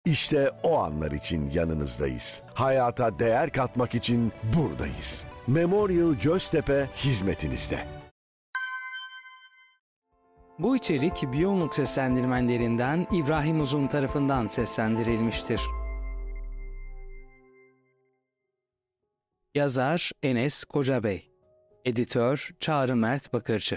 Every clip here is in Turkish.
İşte o anlar için yanınızdayız. Hayata değer katmak için buradayız. Memorial Göztepe hizmetinizde. Bu içerik Biyomluk seslendirmenlerinden İbrahim Uzun tarafından seslendirilmiştir. Yazar Enes Kocabey, Editör Çağrı Mert Bakırcı.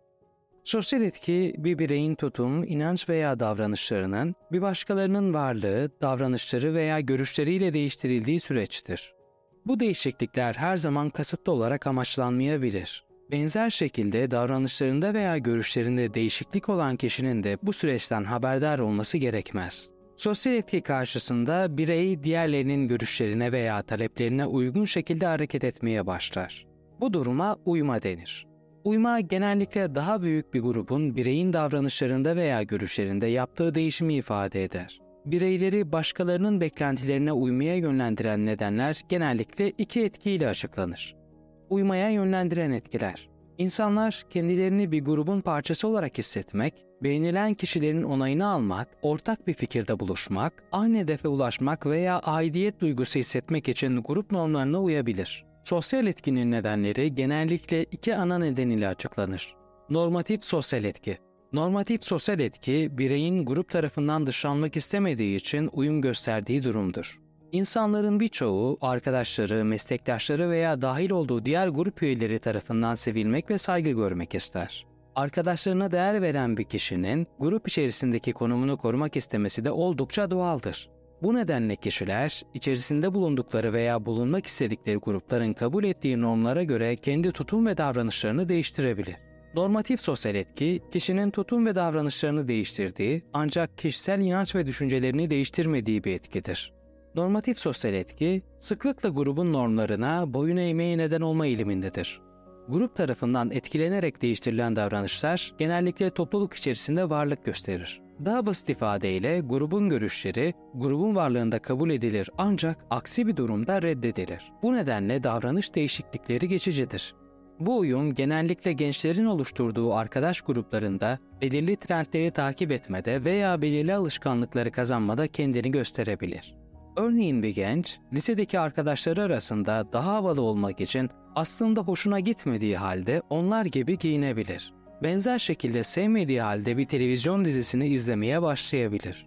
Sosyal etki, bir bireyin tutum, inanç veya davranışlarının bir başkalarının varlığı, davranışları veya görüşleriyle değiştirildiği süreçtir. Bu değişiklikler her zaman kasıtlı olarak amaçlanmayabilir. Benzer şekilde davranışlarında veya görüşlerinde değişiklik olan kişinin de bu süreçten haberdar olması gerekmez. Sosyal etki karşısında birey diğerlerinin görüşlerine veya taleplerine uygun şekilde hareket etmeye başlar. Bu duruma uyma denir. Uyma genellikle daha büyük bir grubun bireyin davranışlarında veya görüşlerinde yaptığı değişimi ifade eder. Bireyleri başkalarının beklentilerine uymaya yönlendiren nedenler genellikle iki etkiyle açıklanır. Uymaya yönlendiren etkiler. İnsanlar kendilerini bir grubun parçası olarak hissetmek, beğenilen kişilerin onayını almak, ortak bir fikirde buluşmak, aynı hedefe ulaşmak veya aidiyet duygusu hissetmek için grup normlarına uyabilir. Sosyal etkinin nedenleri genellikle iki ana neden ile açıklanır. Normatif sosyal etki. Normatif sosyal etki, bireyin grup tarafından dışlanmak istemediği için uyum gösterdiği durumdur. İnsanların birçoğu, arkadaşları, meslektaşları veya dahil olduğu diğer grup üyeleri tarafından sevilmek ve saygı görmek ister. Arkadaşlarına değer veren bir kişinin grup içerisindeki konumunu korumak istemesi de oldukça doğaldır. Bu nedenle kişiler, içerisinde bulundukları veya bulunmak istedikleri grupların kabul ettiği normlara göre kendi tutum ve davranışlarını değiştirebilir. Normatif sosyal etki, kişinin tutum ve davranışlarını değiştirdiği, ancak kişisel inanç ve düşüncelerini değiştirmediği bir etkidir. Normatif sosyal etki, sıklıkla grubun normlarına boyun eğmeye neden olma eğilimindedir. Grup tarafından etkilenerek değiştirilen davranışlar genellikle topluluk içerisinde varlık gösterir. Daha basit ifadeyle grubun görüşleri grubun varlığında kabul edilir ancak aksi bir durumda reddedilir. Bu nedenle davranış değişiklikleri geçicidir. Bu uyum genellikle gençlerin oluşturduğu arkadaş gruplarında belirli trendleri takip etmede veya belirli alışkanlıkları kazanmada kendini gösterebilir. Örneğin bir genç, lisedeki arkadaşları arasında daha havalı olmak için aslında hoşuna gitmediği halde onlar gibi giyinebilir. Benzer şekilde sevmediği halde bir televizyon dizisini izlemeye başlayabilir.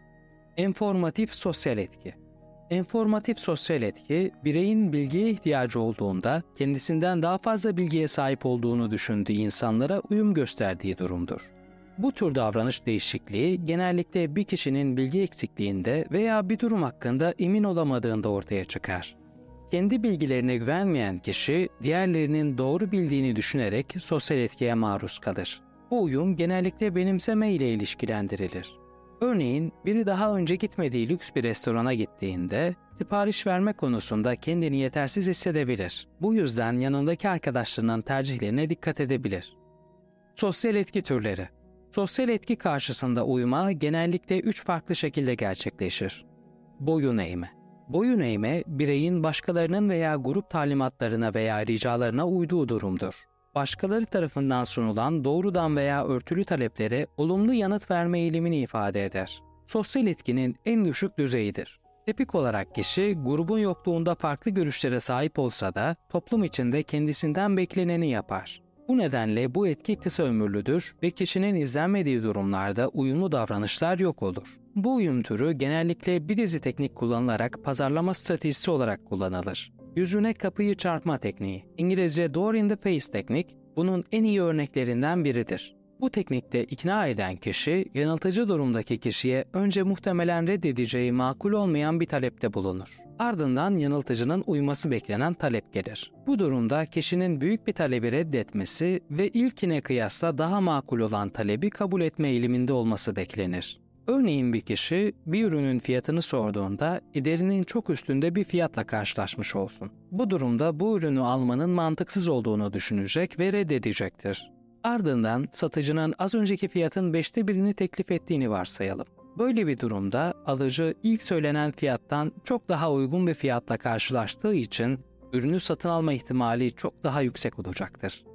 Enformatif sosyal etki. Enformatif sosyal etki, bireyin bilgiye ihtiyacı olduğunda kendisinden daha fazla bilgiye sahip olduğunu düşündüğü insanlara uyum gösterdiği durumdur. Bu tür davranış değişikliği genellikle bir kişinin bilgi eksikliğinde veya bir durum hakkında emin olamadığında ortaya çıkar. Kendi bilgilerine güvenmeyen kişi, diğerlerinin doğru bildiğini düşünerek sosyal etkiye maruz kalır. Bu uyum genellikle benimseme ile ilişkilendirilir. Örneğin, biri daha önce gitmediği lüks bir restorana gittiğinde, sipariş verme konusunda kendini yetersiz hissedebilir. Bu yüzden yanındaki arkadaşlarının tercihlerine dikkat edebilir. Sosyal etki türleri. Sosyal etki karşısında uyma genellikle 3 farklı şekilde gerçekleşir. Boyun eğme. Boyun eğme, bireyin başkalarının veya grup talimatlarına veya ricalarına uyduğu durumdur. Başkaları tarafından sunulan doğrudan veya örtülü taleplere olumlu yanıt verme eğilimini ifade eder. Sosyal etkinin en düşük düzeyidir. Tipik olarak kişi, grubun yokluğunda farklı görüşlere sahip olsa da toplum içinde kendisinden bekleneni yapar. Bu nedenle bu etki kısa ömürlüdür ve kişinin izlenmediği durumlarda uyumlu davranışlar yok olur. Bu uyum türü genellikle bir dizi teknik kullanılarak pazarlama stratejisi olarak kullanılır. Yüzüne kapıyı çarpma tekniği, İngilizce door in the face teknik, bunun en iyi örneklerinden biridir. Bu teknikte ikna eden kişi, yanıltıcı durumdaki kişiye önce muhtemelen reddedeceği makul olmayan bir talepte bulunur. Ardından yanıltıcının uyması beklenen talep gelir. Bu durumda kişinin büyük bir talebi reddetmesi ve ilkine kıyasla daha makul olan talebi kabul etme eğiliminde olması beklenir. Örneğin bir kişi bir ürünün fiyatını sorduğunda ederinin çok üstünde bir fiyatla karşılaşmış olsun. Bu durumda bu ürünü almanın mantıksız olduğunu düşünecek ve reddedecektir. Ardından satıcının az önceki fiyatın 5'te 1'ini teklif ettiğini varsayalım. Böyle bir durumda alıcı ilk söylenen fiyattan çok daha uygun bir fiyatla karşılaştığı için ürünü satın alma ihtimali çok daha yüksek olacaktır.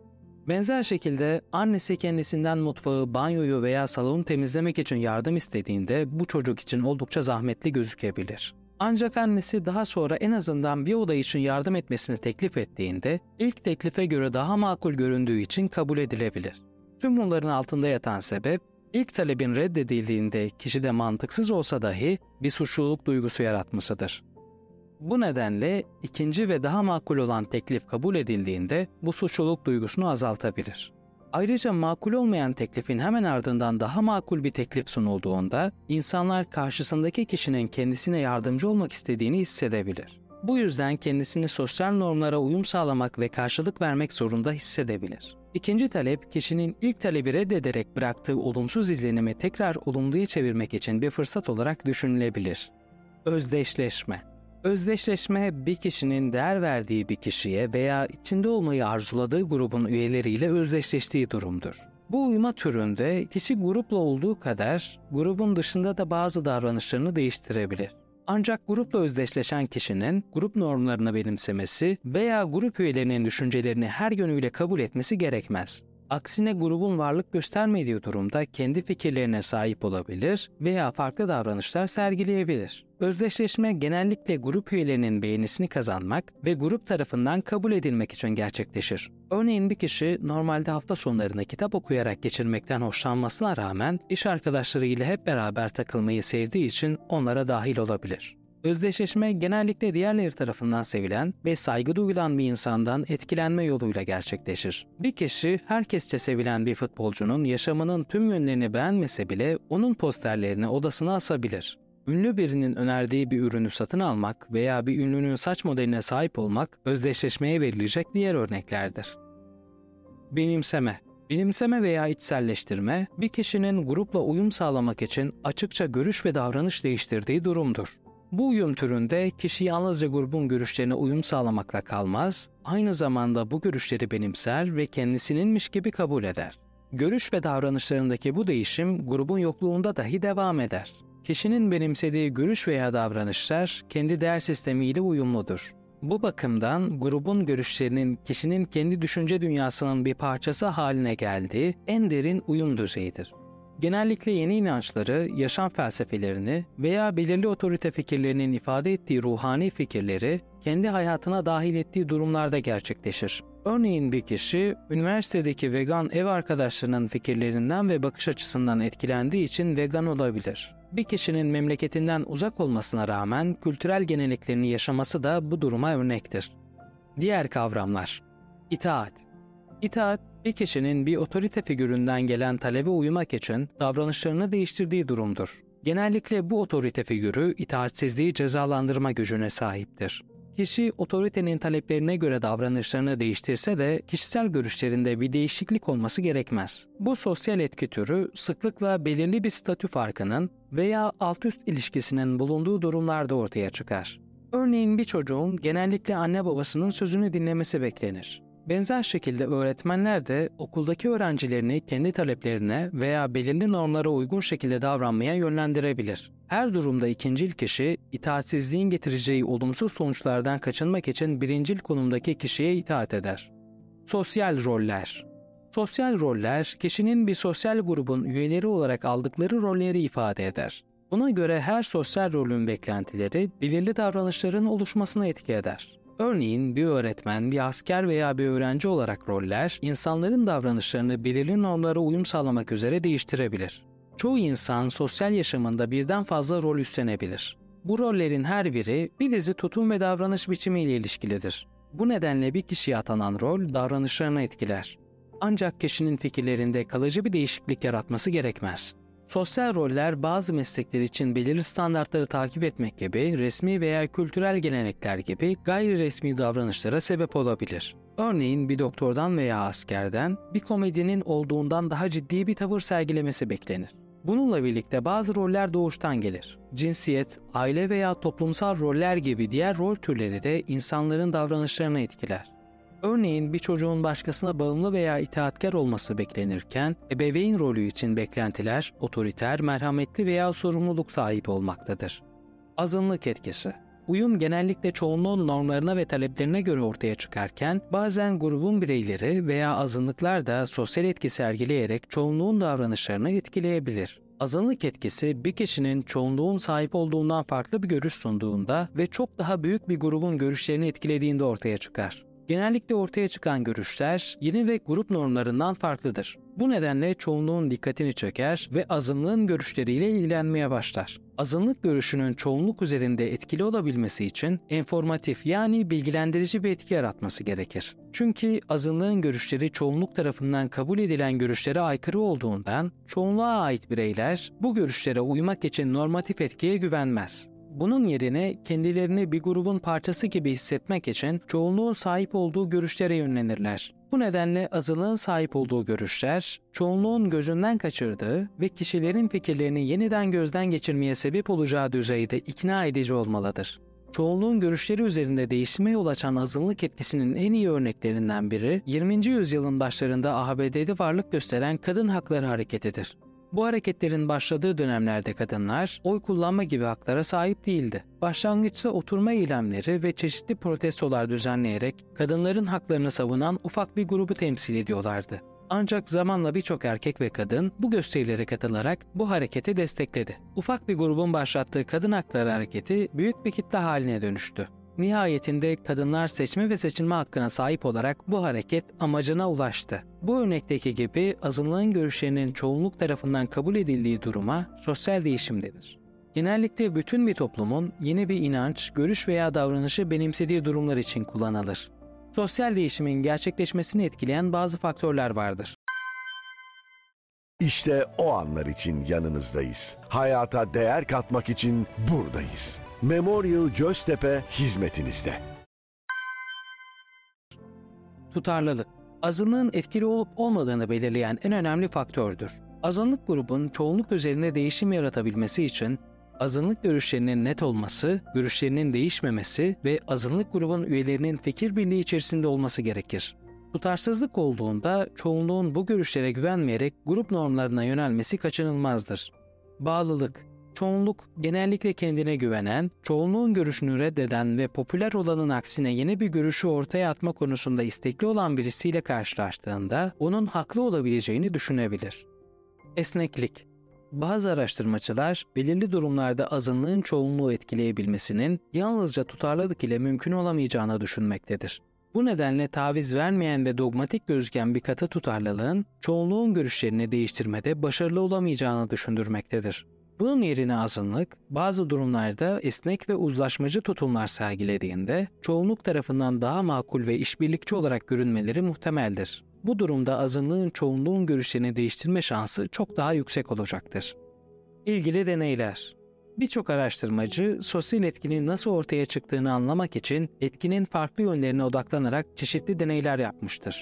Benzer şekilde annesi kendisinden mutfağı, banyoyu veya salonu temizlemek için yardım istediğinde bu çocuk için oldukça zahmetli gözükebilir. Ancak annesi daha sonra en azından bir oda için yardım etmesini teklif ettiğinde ilk teklife göre daha makul göründüğü için kabul edilebilir. Tüm bunların altında yatan sebep, ilk talebin reddedildiğinde kişide mantıksız olsa dahi bir suçluluk duygusu yaratmasıdır. Bu nedenle ikinci ve daha makul olan teklif kabul edildiğinde bu suçluluk duygusunu azaltabilir. Ayrıca makul olmayan teklifin hemen ardından daha makul bir teklif sunulduğunda insanlar karşısındaki kişinin kendisine yardımcı olmak istediğini hissedebilir. Bu yüzden kendisini sosyal normlara uyum sağlamak ve karşılık vermek zorunda hissedebilir. İkinci talep, kişinin ilk talebi reddederek bıraktığı olumsuz izlenimi tekrar olumluya çevirmek için bir fırsat olarak düşünülebilir. Özdeşleşme. Özdeşleşme, bir kişinin değer verdiği bir kişiye veya içinde olmayı arzuladığı grubun üyeleriyle özdeşleştiği durumdur. Bu uyuma türünde kişi grupla olduğu kadar grubun dışında da bazı davranışlarını değiştirebilir. Ancak grupla özdeşleşen kişinin grup normlarını benimsemesi veya grup üyelerinin düşüncelerini her yönüyle kabul etmesi gerekmez. Aksine grubun varlık göstermediği durumda kendi fikirlerine sahip olabilir veya farklı davranışlar sergileyebilir. Özdeşleşme genellikle grup üyelerinin beğenisini kazanmak ve grup tarafından kabul edilmek için gerçekleşir. Örneğin bir kişi normalde hafta sonlarını kitap okuyarak geçirmekten hoşlanmasına rağmen iş arkadaşlarıyla hep beraber takılmayı sevdiği için onlara dahil olabilir. Özdeşleşme genellikle diğerleri tarafından sevilen ve saygı duyulan bir insandan etkilenme yoluyla gerçekleşir. Bir kişi herkesçe sevilen bir futbolcunun yaşamının tüm yönlerini beğenmese bile onun posterlerini odasına asabilir. Ünlü birinin önerdiği bir ürünü satın almak veya bir ünlünün saç modeline sahip olmak özdeşleşmeye verilecek diğer örneklerdir. Benimseme. Benimseme veya içselleştirme, bir kişinin grupla uyum sağlamak için açıkça görüş ve davranış değiştirdiği durumdur. Bu uyum türünde kişi yalnızca grubun görüşlerine uyum sağlamakla kalmaz, aynı zamanda bu görüşleri benimser ve kendisininmiş gibi kabul eder. Görüş ve davranışlarındaki bu değişim grubun yokluğunda dahi devam eder. Kişinin benimsediği görüş veya davranışlar kendi değer sistemiyle uyumludur. Bu bakımdan grubun görüşlerinin kişinin kendi düşünce dünyasının bir parçası haline geldiği en derin uyum düzeyidir. Genellikle yeni inançları, yaşam felsefelerini veya belirli otorite fikirlerinin ifade ettiği ruhani fikirleri kendi hayatına dahil ettiği durumlarda gerçekleşir. Örneğin bir kişi, üniversitedeki vegan ev arkadaşlarının fikirlerinden ve bakış açısından etkilendiği için vegan olabilir. Bir kişinin memleketinden uzak olmasına rağmen kültürel geleneklerini yaşaması da bu duruma örnektir. Diğer kavramlar. İtaat. İtaat, bir kişinin bir otorite figüründen gelen talebe uymak için davranışlarını değiştirdiği durumdur. Genellikle bu otorite figürü itaatsizliği cezalandırma gücüne sahiptir. Kişi otoritenin taleplerine göre davranışlarını değiştirse de kişisel görüşlerinde bir değişiklik olması gerekmez. Bu sosyal etki türü sıklıkla belirli bir statü farkının veya alt-üst ilişkisinin bulunduğu durumlarda ortaya çıkar. Örneğin bir çocuğun genellikle anne babasının sözünü dinlemesi beklenir. Benzer şekilde öğretmenler de okuldaki öğrencilerini kendi taleplerine veya belirli normlara uygun şekilde davranmaya yönlendirebilir. Her durumda ikincil kişi, itaatsizliğin getireceği olumsuz sonuçlardan kaçınmak için birincil konumdaki kişiye itaat eder. Sosyal roller. Sosyal roller, kişinin bir sosyal grubun üyeleri olarak aldıkları rolleri ifade eder. Buna göre her sosyal rolün beklentileri belirli davranışların oluşmasına etki eder. Örneğin bir öğretmen, bir asker veya bir öğrenci olarak roller, insanların davranışlarını belirli normlara uyum sağlamak üzere değiştirebilir. Çoğu insan sosyal yaşamında birden fazla rol üstlenebilir. Bu rollerin her biri bir dizi tutum ve davranış biçimiyle ilişkilidir. Bu nedenle bir kişiye atanan rol davranışlarını etkiler. Ancak kişinin fikirlerinde kalıcı bir değişiklik yaratması gerekmez. Sosyal roller bazı meslekler için belirli standartları takip etmek gibi resmi veya kültürel gelenekler gibi gayri resmi davranışlara sebep olabilir. Örneğin bir doktordan veya askerden bir komedinin olduğundan daha ciddi bir tavır sergilemesi beklenir. Bununla birlikte bazı roller doğuştan gelir. Cinsiyet, aile veya toplumsal roller gibi diğer rol türleri de insanların davranışlarını etkiler. Örneğin bir çocuğun başkasına bağımlı veya itaatkar olması beklenirken, ebeveyn rolü için beklentiler otoriter, merhametli veya sorumluluk sahibi olmaktadır. Azınlık etkisi. uyum genellikle çoğunluğun normlarına ve taleplerine göre ortaya çıkarken, bazen grubun bireyleri veya azınlıklar da sosyal etki sergileyerek çoğunluğun davranışlarını etkileyebilir. Azınlık etkisi bir kişinin çoğunluğun sahip olduğundan farklı bir görüş sunduğunda ve çok daha büyük bir grubun görüşlerini etkilediğinde ortaya çıkar. Genellikle ortaya çıkan görüşler yeni ve grup normlarından farklıdır. Bu nedenle çoğunluğun dikkatini çeker ve azınlığın görüşleriyle ilgilenmeye başlar. Azınlık görüşünün çoğunluk üzerinde etkili olabilmesi için enformatif yani bilgilendirici bir etki yaratması gerekir. Çünkü azınlığın görüşleri çoğunluk tarafından kabul edilen görüşlere aykırı olduğundan çoğunluğa ait bireyler bu görüşlere uymak için normatif etkiye güvenmez. Bunun yerine kendilerini bir grubun parçası gibi hissetmek için çoğunluğun sahip olduğu görüşlere yönlenirler. Bu nedenle azınlığın sahip olduğu görüşler, çoğunluğun gözünden kaçırdığı ve kişilerin fikirlerini yeniden gözden geçirmeye sebep olacağı düzeyde ikna edici olmalıdır. Çoğunluğun görüşleri üzerinde değişime yol açan azınlık etkisinin en iyi örneklerinden biri, 20. yüzyılın başlarında ABD'de varlık gösteren kadın hakları hareketidir. Bu hareketlerin başladığı dönemlerde kadınlar oy kullanma gibi haklara sahip değildi. Başlangıçta oturma eylemleri ve çeşitli protestolar düzenleyerek kadınların haklarını savunan ufak bir grubu temsil ediyorlardı. Ancak zamanla birçok erkek ve kadın bu gösterilere katılarak bu hareketi destekledi. Ufak bir grubun başlattığı kadın hakları hareketi büyük bir kitle haline dönüştü. Nihayetinde kadınlar seçme ve seçilme hakkına sahip olarak bu hareket amacına ulaştı. Bu örnekteki gibi azınlığın görüşlerinin çoğunluk tarafından kabul edildiği duruma sosyal değişim denir. Genellikle bütün bir toplumun yeni bir inanç, görüş veya davranışı benimsediği durumlar için kullanılır. Sosyal değişimin gerçekleşmesini etkileyen bazı faktörler vardır. İşte o anlar için yanınızdayız. Hayata değer katmak için buradayız. Memorial Göztepe hizmetinizde. Tutarlılık, azınlığın etkili olup olmadığını belirleyen en önemli faktördür. Azınlık grubun çoğunluk üzerinde değişim yaratabilmesi için azınlık görüşlerinin net olması, görüşlerinin değişmemesi ve azınlık grubun üyelerinin fikir birliği içerisinde olması gerekir. Tutarsızlık olduğunda çoğunluğun bu görüşlere güvenmeyerek grup normlarına yönelmesi kaçınılmazdır. Bağlılık, çoğunluk genellikle kendine güvenen, çoğunluğun görüşünü reddeden ve popüler olanın aksine yeni bir görüşü ortaya atma konusunda istekli olan birisiyle karşılaştığında onun haklı olabileceğini düşünebilir. Esneklik, bazı araştırmacılar belirli durumlarda azınlığın çoğunluğu etkileyebilmesinin yalnızca tutarlılık ile mümkün olamayacağını düşünmektedir. Bu nedenle taviz vermeyen ve dogmatik gözüken bir katı tutarlılığın çoğunluğun görüşlerini değiştirmede başarılı olamayacağını düşündürmektedir. Bunun yerine azınlık, bazı durumlarda esnek ve uzlaşmacı tutumlar sergilediğinde çoğunluk tarafından daha makul ve işbirlikçi olarak görünmeleri muhtemeldir. Bu durumda azınlığın çoğunluğun görüşlerini değiştirme şansı çok daha yüksek olacaktır. İlgili deneyler. Birçok araştırmacı sosyal etkinin nasıl ortaya çıktığını anlamak için etkinin farklı yönlerine odaklanarak çeşitli deneyler yapmıştır.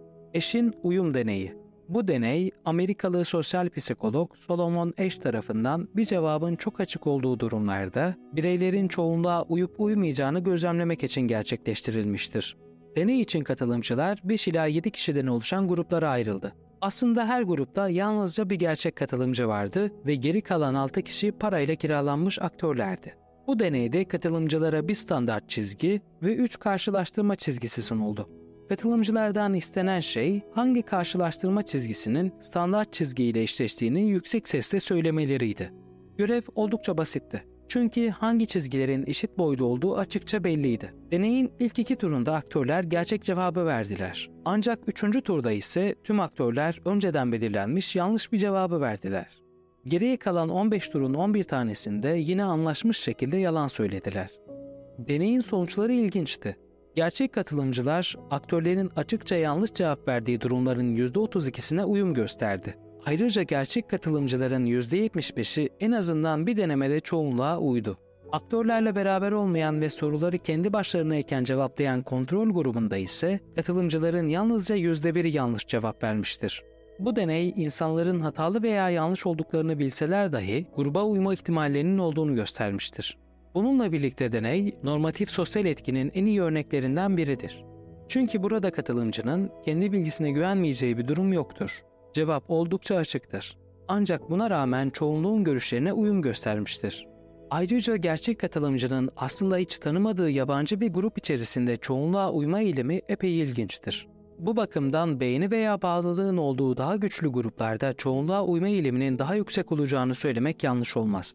Eşin uyum deneyi. Bu deney, Amerikalı sosyal psikolog Solomon Asch tarafından bir cevabın çok açık olduğu durumlarda bireylerin çoğunluğa uyup uymayacağını gözlemlemek için gerçekleştirilmiştir. Deney için katılımcılar 5 ila 7 kişiden oluşan gruplara ayrıldı. Aslında her grupta yalnızca bir gerçek katılımcı vardı ve geri kalan 6 kişi parayla kiralanmış aktörlerdi. Bu deneyde katılımcılara bir standart çizgi ve 3 karşılaştırma çizgisi sunuldu. Katılımcılardan istenen şey hangi karşılaştırma çizgisinin standart çizgiyle eşleştiğini yüksek sesle söylemeleriydi. Görev oldukça basitti. Çünkü hangi çizgilerin eşit boylu olduğu açıkça belliydi. Deneyin ilk 2 turunda aktörler gerçek cevabı verdiler. Ancak 3. turda ise tüm aktörler önceden belirlenmiş yanlış bir cevabı verdiler. Geriye kalan 15 turun 11 tanesinde yine anlaşmış şekilde yalan söylediler. Deneyin sonuçları ilginçti. Gerçek katılımcılar aktörlerin açıkça yanlış cevap verdiği durumların %32'sine uyum gösterdi. Ayrıca gerçek katılımcıların %75'i en azından bir denemede çoğunluğa uydu. Aktörlerle beraber olmayan ve soruları kendi başlarınayken cevaplayan kontrol grubunda ise katılımcıların yalnızca %1'i yanlış cevap vermiştir. Bu deney insanların hatalı veya yanlış olduklarını bilseler dahi gruba uyma ihtimallerinin olduğunu göstermiştir. Bununla birlikte deney, normatif sosyal etkinin en iyi örneklerinden biridir. Çünkü burada katılımcının kendi bilgisine güvenmeyeceği bir durum yoktur. Cevap oldukça açıktır. Ancak buna rağmen çoğunluğun görüşlerine uyum göstermiştir. Ayrıca gerçek katılımcının aslında hiç tanımadığı yabancı bir grup içerisinde çoğunluğa uyma eğilimi epey ilginçtir. Bu bakımdan beğeni veya bağlılığın olduğu daha güçlü gruplarda çoğunluğa uyma eğiliminin daha yüksek olacağını söylemek yanlış olmaz.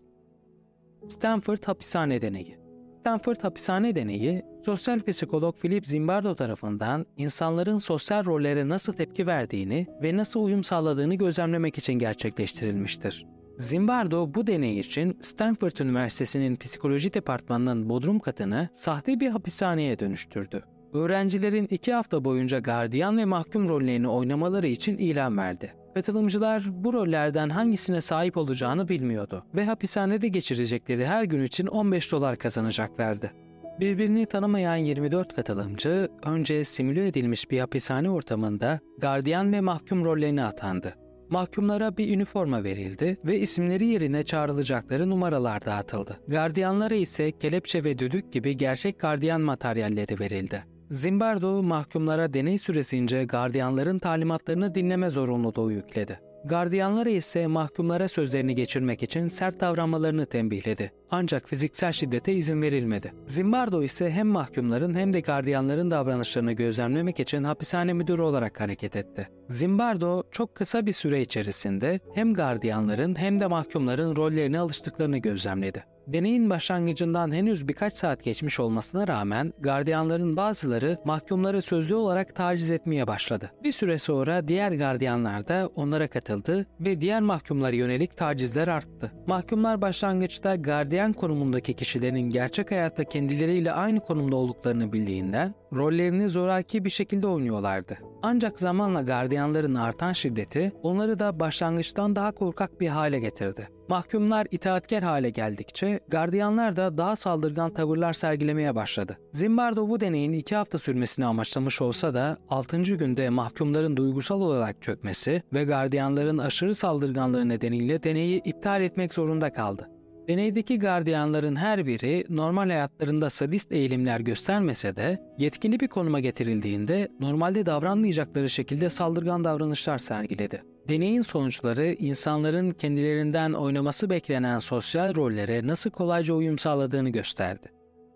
Stanford Hapishane Deneyi. Stanford Hapishane Deneyi, sosyal psikolog Philip Zimbardo tarafından insanların sosyal rollere nasıl tepki verdiğini ve nasıl uyum sağladığını gözlemlemek için gerçekleştirilmiştir. Zimbardo bu deney için Stanford Üniversitesi'nin psikoloji departmanının bodrum katını sahte bir hapishaneye dönüştürdü. Öğrencilerin 2 hafta boyunca gardiyan ve mahkum rollerini oynamaları için ilan verdi. Katılımcılar bu rollerden hangisine sahip olacağını bilmiyordu ve hapishanede geçirecekleri her gün için $15 kazanacaklardı. Birbirini tanımayan 24 katılımcı önce simüle edilmiş bir hapishane ortamında gardiyan ve mahkum rollerine atandı. Mahkumlara bir üniforma verildi ve isimleri yerine çağrılacakları numaralar dağıtıldı. Gardiyanlara ise kelepçe ve düdük gibi gerçek gardiyan materyalleri verildi. Zimbardo mahkumlara deney süresince gardiyanların talimatlarını dinleme zorunluluğu yükledi. Gardiyanlara ise mahkumlara sözlerini geçirmek için sert davranmalarını tembihledi. Ancak fiziksel şiddete izin verilmedi. Zimbardo ise hem mahkumların hem de gardiyanların davranışlarını gözlemlemek için hapishane müdürü olarak hareket etti. Zimbardo çok kısa bir süre içerisinde hem gardiyanların hem de mahkumların rollerine alıştıklarını gözlemledi. Deneyin başlangıcından henüz birkaç saat geçmiş olmasına rağmen gardiyanların bazıları mahkumları sözlü olarak taciz etmeye başladı. Bir süre sonra diğer gardiyanlar da onlara katıldı ve diğer mahkumlara yönelik tacizler arttı. Mahkumlar başlangıçta gardiyan konumundaki kişilerin gerçek hayatta kendileriyle aynı konumda olduklarını bildiğinden rollerini zoraki bir şekilde oynuyorlardı. Ancak zamanla gardiyanların artan şiddeti onları da başlangıçtan daha korkak bir hale getirdi. Mahkumlar itaatkar hale geldikçe gardiyanlar da daha saldırgan tavırlar sergilemeye başladı. Zimbardo bu deneyin 2 hafta sürmesini amaçlamış olsa da 6. günde mahkumların duygusal olarak çökmesi ve gardiyanların aşırı saldırganlığı nedeniyle deneyi iptal etmek zorunda kaldı. Deneydeki gardiyanların her biri normal hayatlarında sadist eğilimler göstermese de yetkili bir konuma getirildiğinde normalde davranmayacakları şekilde saldırgan davranışlar sergiledi. Deneyin sonuçları insanların kendilerinden oynaması beklenen sosyal rollere nasıl kolayca uyum sağladığını gösterdi.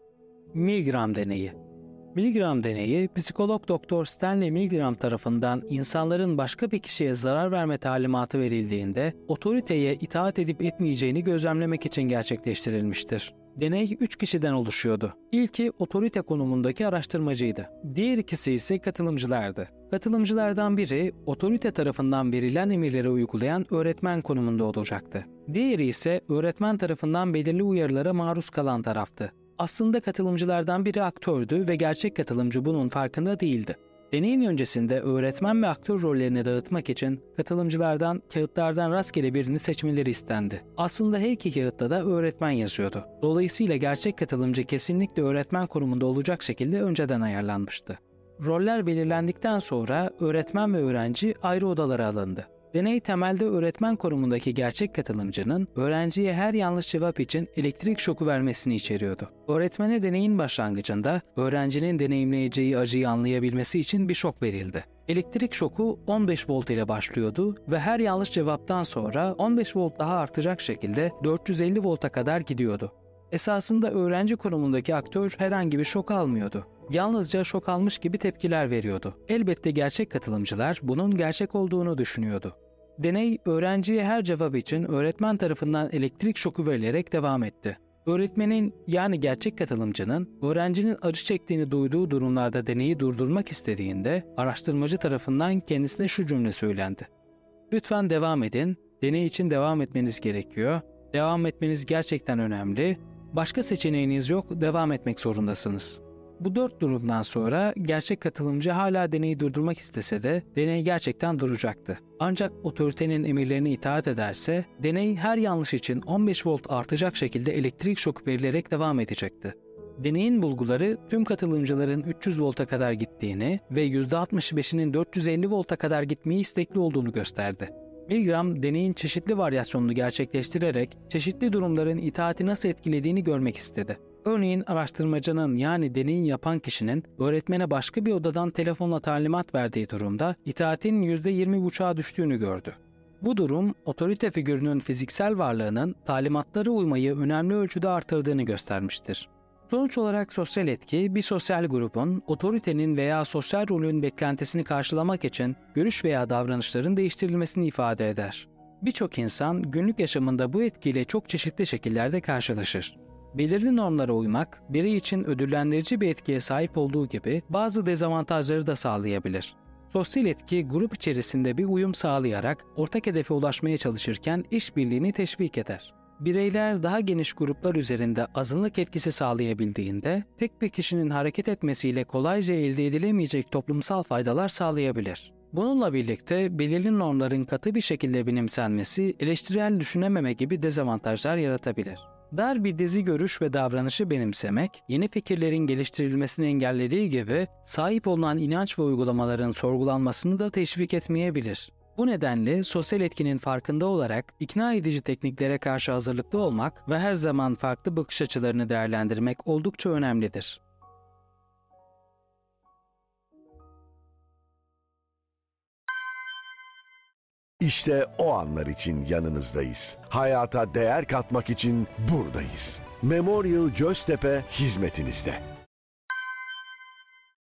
Milgram Deneyi. Milgram deneyi, psikolog Dr. Stanley Milgram tarafından insanların başka bir kişiye zarar verme talimatı verildiğinde otoriteye itaat edip etmeyeceğini gözlemlemek için gerçekleştirilmiştir. Deney 3 kişiden oluşuyordu. İlki otorite konumundaki araştırmacıydı. Diğer ikisi ise katılımcılardı. Katılımcılardan biri otorite tarafından verilen emirleri uygulayan öğretmen konumunda olacaktı. Diğeri ise öğretmen tarafından belirli uyarılara maruz kalan taraftı. Aslında katılımcılardan biri aktördü ve gerçek katılımcı bunun farkında değildi. Deneyin öncesinde öğretmen ve aktör rollerini dağıtmak için katılımcılardan kağıtlardan rastgele birini seçmeleri istendi. Aslında her iki kağıtta da öğretmen yazıyordu. Dolayısıyla gerçek katılımcı kesinlikle öğretmen konumunda olacak şekilde önceden ayarlanmıştı. Roller belirlendikten sonra öğretmen ve öğrenci ayrı odalara alındı. Deney temelde öğretmen konumundaki gerçek katılımcının öğrenciye her yanlış cevap için elektrik şoku vermesini içeriyordu. Öğretmene deneyin başlangıcında öğrencinin deneyimleyeceği acıyı anlayabilmesi için bir şok verildi. Elektrik şoku 15 volt ile başlıyordu ve her yanlış cevaptan sonra 15 volt daha artacak şekilde 450 volta kadar gidiyordu. Esasında öğrenci konumundaki aktör herhangi bir şok almıyordu. Yalnızca şok almış gibi tepkiler veriyordu. Elbette gerçek katılımcılar bunun gerçek olduğunu düşünüyordu. Deney, öğrenciye her cevap için öğretmen tarafından elektrik şoku verilerek devam etti. Öğretmenin yani gerçek katılımcının öğrencinin acı çektiğini duyduğu durumlarda deneyi durdurmak istediğinde araştırmacı tarafından kendisine şu cümle söylendi. "Lütfen devam edin, deney için devam etmeniz gerekiyor, devam etmeniz gerçekten önemli, başka seçeneğiniz yok, devam etmek zorundasınız." Bu 4 durumdan sonra gerçek katılımcı hala deneyi durdurmak istese de deney gerçekten duracaktı. Ancak otoritenin emirlerine itaat ederse deney her yanlış için 15 volt artacak şekilde elektrik şoku verilerek devam edecekti. Deneyin bulguları tüm katılımcıların 300 volta kadar gittiğini ve %65'inin 450 volta kadar gitmeyi istekli olduğunu gösterdi. Milgram, deneyin çeşitli varyasyonunu gerçekleştirerek çeşitli durumların itaati nasıl etkilediğini görmek istedi. Örneğin araştırmacının yani deneyin yapan kişinin öğretmene başka bir odadan telefonla talimat verdiği durumda itaatin %20,5'a düştüğünü gördü. Bu durum, otorite figürünün fiziksel varlığının talimatlara uymayı önemli ölçüde artırdığını göstermiştir. Sonuç olarak sosyal etki, bir sosyal grubun, otoritenin veya sosyal rolün beklentisini karşılamak için görüş veya davranışların değiştirilmesini ifade eder. Birçok insan günlük yaşamında bu etkiyle çok çeşitli şekillerde karşılaşır. Belirli normlara uymak, birey için ödüllendirici bir etkiye sahip olduğu gibi bazı dezavantajları da sağlayabilir. Sosyal etki, grup içerisinde bir uyum sağlayarak ortak hedefe ulaşmaya çalışırken işbirliğini teşvik eder. Bireyler daha geniş gruplar üzerinde azınlık etkisi sağlayabildiğinde, tek bir kişinin hareket etmesiyle kolayca elde edilemeyecek toplumsal faydalar sağlayabilir. Bununla birlikte belirli normların katı bir şekilde benimsenmesi, eleştirel düşünememe gibi dezavantajlar yaratabilir. Dar bir dizi görüş ve davranışı benimsemek, yeni fikirlerin geliştirilmesini engellediği gibi, sahip olunan inanç ve uygulamaların sorgulanmasını da teşvik etmeyebilir. Bu nedenle sosyal etkinin farkında olarak ikna edici tekniklere karşı hazırlıklı olmak ve her zaman farklı bakış açılarını değerlendirmek oldukça önemlidir. İşte o anlar için yanınızdayız. Hayata değer katmak için buradayız. Memorial Göztepe hizmetinizde.